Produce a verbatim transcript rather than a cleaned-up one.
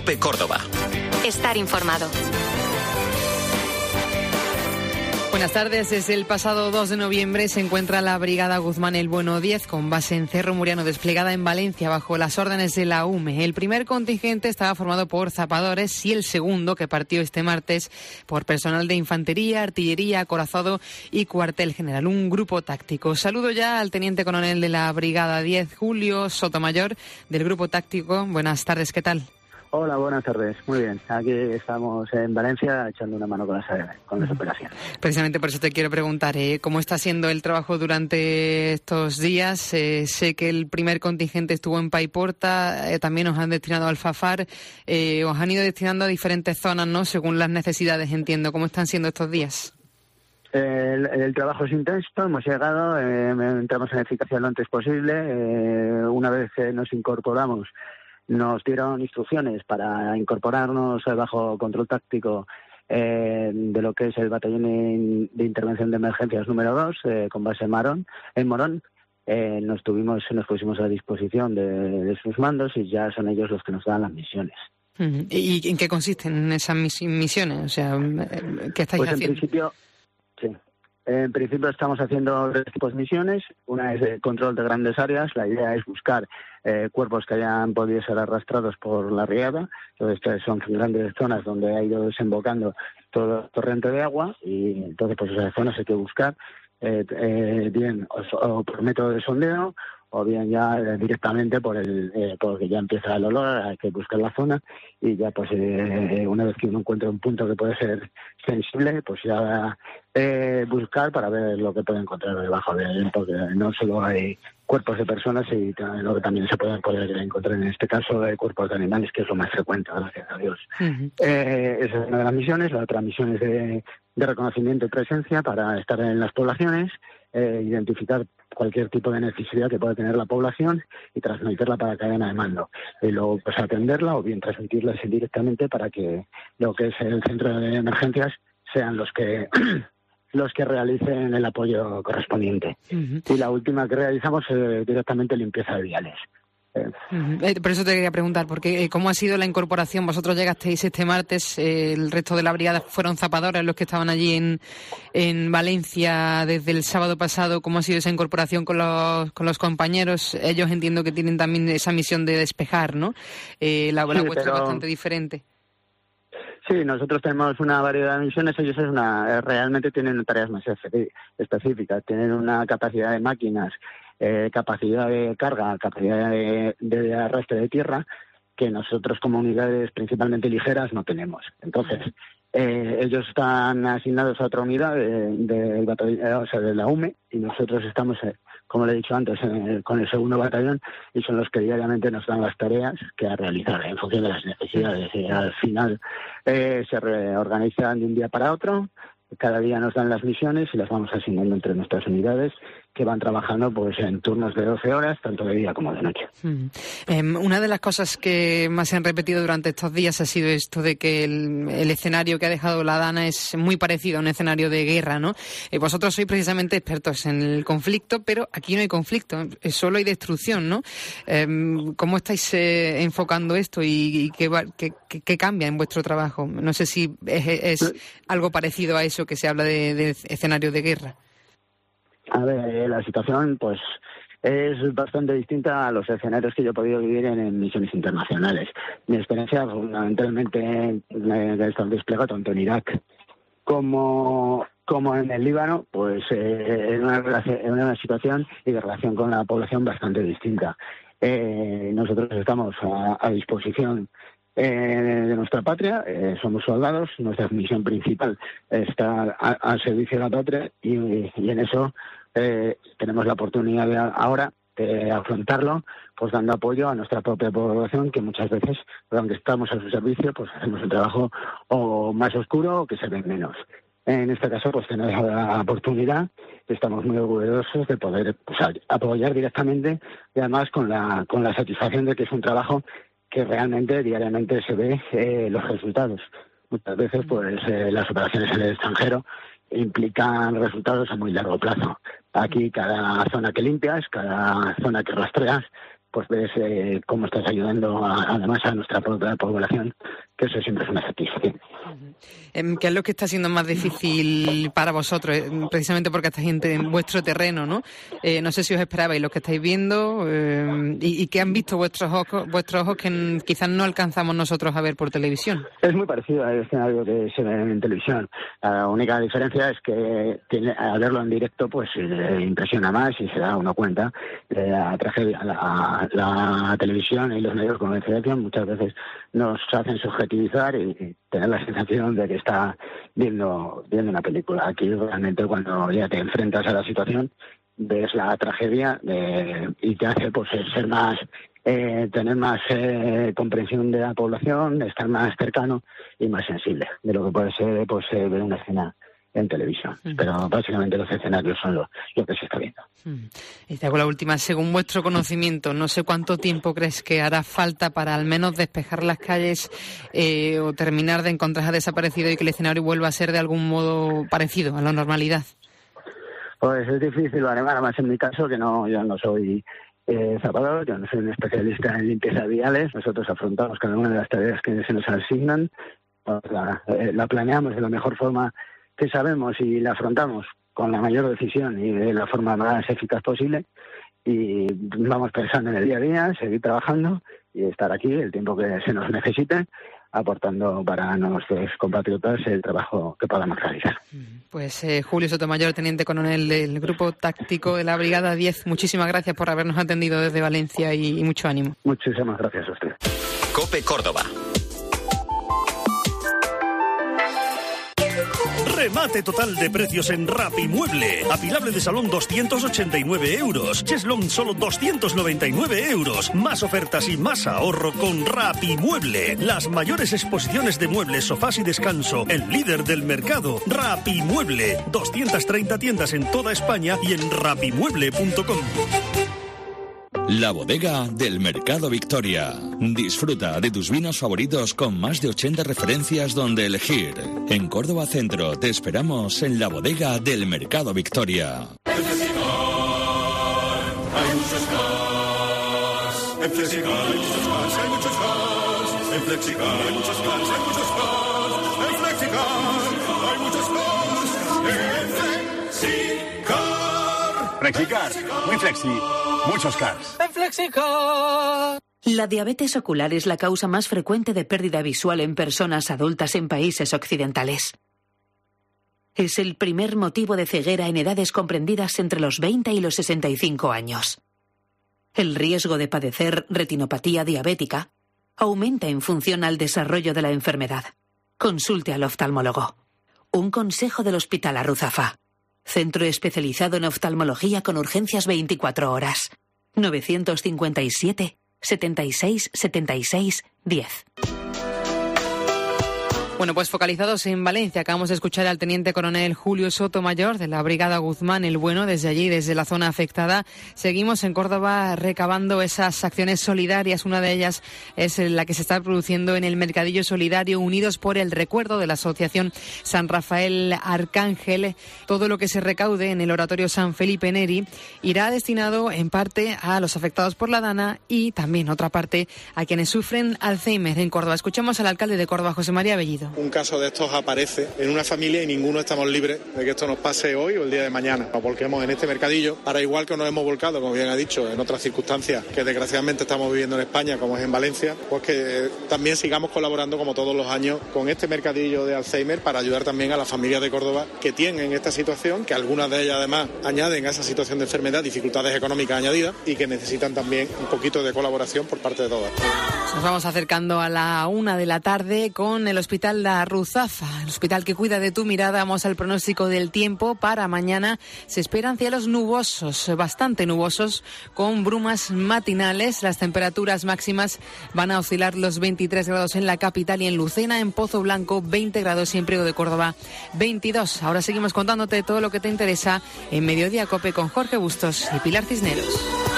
COPE Córdoba. Estar informado. Buenas tardes. Desde el pasado dos de noviembre se encuentra la Brigada Guzmán El Bueno diez con base en Cerro Muriano, desplegada en Valencia bajo las órdenes de la U M E. El primer contingente estaba formado por zapadores y el segundo, que partió este martes, por personal de infantería, artillería, acorazado y cuartel general, un grupo táctico. Saludo ya al teniente coronel de la Brigada diez, Julio Sotomayor, del grupo táctico. Buenas tardes, ¿qué tal? Hola, buenas tardes. Muy bien. Aquí estamos en Valencia echando una mano con las, con las operaciones. Precisamente por eso te quiero preguntar, ¿eh? ¿cómo está siendo el trabajo durante estos días? Eh, sé que el primer contingente estuvo en Paiporta, eh, también os han destinado a Alfafar, eh, os han ido destinando a diferentes zonas, ¿no? Según las necesidades, entiendo. ¿Cómo están siendo estos días? El, el trabajo es intenso, hemos llegado, eh, entramos en eficacia lo antes posible. Eh, una vez que nos incorporamos, nos dieron instrucciones para incorporarnos bajo control táctico eh, de lo que es el batallón de intervención de emergencias número dos, eh, con base en Morón. En Morón eh, nos tuvimos, nos pusimos a disposición de, de sus mandos y ya son ellos los que nos dan las misiones. ¿Y en qué consisten esas misiones? O sea, ¿qué estáis pues haciendo? En principio, sí. En principio estamos haciendo tres tipos de misiones. Una es de control de grandes áreas. La idea es buscar eh, cuerpos que hayan podido ser arrastrados por la riada. Entonces son grandes zonas donde ha ido desembocando todo el torrente de agua y entonces pues esas zonas hay que buscar eh, eh, bien o, o por método de sondeo o bien ya eh, directamente por el eh, porque ya empieza el olor, hay que buscar la zona y ya pues eh, una vez que uno encuentra un punto que puede ser sensible, pues ya eh, buscar para ver lo que puede encontrar debajo de él, porque no solo hay cuerpos de personas y lo que también se puede poder encontrar en este caso de cuerpos de animales, que es lo más frecuente, gracias a Dios. Uh-huh. Eh, esa es una de las misiones. La otra misión es de, de reconocimiento y presencia para estar en las poblaciones, eh, identificar cualquier tipo de necesidad que pueda tener la población y transmitirla para la cadena de mando. Y luego pues atenderla o bien transmitirla directamente para que lo que es el centro de emergencias sean los que los que realicen el apoyo correspondiente. Uh-huh. Y la última que realizamos es eh, directamente limpieza de viales. Eh. Uh-huh. Eh, por eso te quería preguntar, porque eh, ¿cómo ha sido la incorporación? Vosotros llegasteis este martes, eh, el resto de la brigada fueron zapadores los que estaban allí en, en Valencia desde el sábado pasado. ¿Cómo ha sido esa incorporación con los, con los compañeros? Ellos entiendo que tienen también esa misión de despejar, ¿no? Eh, la, la sí, vuestra pero... es bastante diferente. Sí, nosotros tenemos una variedad de misiones, ellos es una, realmente tienen tareas más específicas, tienen una capacidad de máquinas, eh, capacidad de carga, capacidad de, de arrastre de tierra, que nosotros como unidades principalmente ligeras no tenemos. Entonces, eh, ellos están asignados a otra unidad de, de, de, o sea, de la U M E y nosotros estamos, eh, como le he dicho antes, eh, con el segundo batallón y son los que diariamente nos dan las tareas que a realizar en función de las necesidades. Y al final eh, se reorganizan de un día para otro. Cada día nos dan las misiones y las vamos asignando entre nuestras unidades que van trabajando pues en turnos de doce horas, tanto de día como de noche. Mm. Eh, una de las cosas que más se han repetido durante estos días ha sido esto de que el, el escenario que ha dejado la Dana es muy parecido a un escenario de guerra, ¿no? Eh, vosotros sois precisamente expertos en el conflicto, pero aquí no hay conflicto, solo hay destrucción, ¿no? Eh, ¿Cómo estáis eh, enfocando esto y, y qué, qué, qué cambia en vuestro trabajo? No sé si es, es algo parecido a eso que se habla de, de escenario de guerra. A ver, la situación pues es bastante distinta a los escenarios que yo he podido vivir en, en misiones internacionales. Mi experiencia fundamentalmente de estar desplegado tanto en Irak como, como en el Líbano, pues eh, en, una relación, en una situación y de relación con la población bastante distinta. Eh, nosotros estamos a, a disposición Eh, de nuestra patria, eh, somos soldados, nuestra misión principal está al servicio de la patria y, y en eso eh, tenemos la oportunidad de ahora de afrontarlo, pues dando apoyo a nuestra propia población, que muchas veces, aunque estamos a su servicio, pues hacemos un trabajo o más oscuro o que se ve menos. En este caso, pues tenemos la oportunidad, estamos muy orgullosos de poder pues, apoyar directamente y además con la con la satisfacción de que es un trabajo que realmente diariamente se ve eh, los resultados. Muchas veces pues eh, las operaciones en el extranjero implican resultados a muy largo plazo. Aquí cada zona que limpias, cada zona que rastreas, pues ves eh, cómo estás ayudando a, además a nuestra propia población, que eso siempre es una satisfacción. ¿Qué es lo que está siendo más difícil para vosotros? Precisamente porque estáis en, en vuestro terreno, ¿no? Eh, no sé si os esperabais lo que estáis viendo eh, y, y qué han visto vuestros ojos, vuestros ojos que quizás no alcanzamos nosotros a ver por televisión. Es muy parecido al escenario que se ve en televisión. La única diferencia es que tiene, al verlo en directo pues eh, impresiona más y se da uno cuenta de la tragedia. La, la televisión y los medios de comunicación muchas veces nos hacen subjetivizar y, y tener la sensación de que está viendo, viendo una película. Aquí realmente cuando ya te enfrentas a la situación ves la tragedia eh, y te hace pues ser más, eh, tener más eh, comprensión de la población, estar más cercano y más sensible de lo que puede ser pues eh, ver una escena en televisión. Uh-huh. Pero básicamente los escenarios son lo, lo que se está viendo. Uh-huh. Y te hago la última. Según vuestro conocimiento, no sé cuánto tiempo crees que hará falta para al menos despejar las calles eh, o terminar de encontrar a desaparecido y que el escenario vuelva a ser de algún modo parecido a la normalidad. Pues es difícil, además en mi caso, que no, yo no soy eh, zapador, yo no soy un especialista en limpieza viales. Nosotros afrontamos cada una de las tareas que se nos asignan, la, eh, la planeamos de la mejor forma que sabemos y la afrontamos con la mayor decisión y de la forma más eficaz posible, y vamos pensando en el día a día, seguir trabajando y estar aquí el tiempo que se nos necesite, aportando para nuestros compatriotas el trabajo que podamos realizar. Pues eh, Julio Sotomayor, teniente coronel del Grupo Táctico de la Brigada diez, muchísimas gracias por habernos atendido desde Valencia y, y mucho ánimo. Muchísimas gracias a usted. COPE Córdoba. Remate total de precios en Rapimueble. Apilable de salón doscientos ochenta y nueve euros. Cheslong solo doscientos noventa y nueve euros. Más ofertas y más ahorro con Rapimueble. Las mayores exposiciones de muebles, sofás y descanso. El líder del mercado. Rapimueble. doscientas treinta tiendas en toda España y en rapimueble punto com. La bodega del Mercado Victoria. Disfruta de tus vinos favoritos con más de ochenta referencias donde elegir. En Córdoba Centro te esperamos en la bodega del Mercado Victoria. En Flexicar hay muchos cars. En Flexicar hay muchos cars, hay muchos cars. En Flexicar hay muchos cars, hay muchos cars. En Flexicar hay muchos cars. En Flexicar. Flexicar, muy flexi. Muchos cars. En Flexicar. La diabetes ocular es la causa más frecuente de pérdida visual en personas adultas en países occidentales. Es el primer motivo de ceguera en edades comprendidas entre los veinte y los sesenta y cinco años. El riesgo de padecer retinopatía diabética aumenta en función al desarrollo de la enfermedad. Consulte al oftalmólogo. Un consejo del Hospital Arruzafa. Centro especializado en oftalmología con urgencias veinticuatro horas. novecientos cincuenta y siete, setenta y seis, setenta y seis, diez. Bueno, pues focalizados en Valencia, acabamos de escuchar al teniente coronel Julio Sotomayor de la Brigada Guzmán el Bueno. Desde allí, desde la zona afectada, seguimos en Córdoba recabando esas acciones solidarias. Una de ellas es la que se está produciendo en el Mercadillo Solidario Unidos por el Recuerdo de la Asociación San Rafael Arcángel. Todo lo que se recaude en el Oratorio San Felipe Neri irá destinado en parte a los afectados por la Dana y también otra parte a quienes sufren Alzheimer en Córdoba. Escuchamos al alcalde de Córdoba, José María Bellido. Un caso de estos aparece en una familia y ninguno estamos libres de que esto nos pase hoy o el día de mañana. Nos volquemos en este mercadillo para, igual que nos hemos volcado, como bien ha dicho, en otras circunstancias que desgraciadamente estamos viviendo en España, como es en Valencia, pues que también sigamos colaborando como todos los años con este mercadillo de Alzheimer para ayudar también a las familias de Córdoba que tienen esta situación, que algunas de ellas además añaden a esa situación de enfermedad dificultades económicas añadidas y que necesitan también un poquito de colaboración por parte de todas. Nos vamos acercando a la una de la tarde con el Hospital La Arruzafa, el hospital que cuida de tu mirada. Vamos al pronóstico del tiempo para mañana. Se esperan cielos nubosos, bastante nubosos, con brumas matinales. Las temperaturas máximas van a oscilar los veintitrés grados en la capital y en Lucena, en Pozo Blanco, veinte grados y en Priego de Córdoba, veintidós. Ahora seguimos contándote todo lo que te interesa en Mediodía Cope con Jorge Bustos y Pilar Cisneros.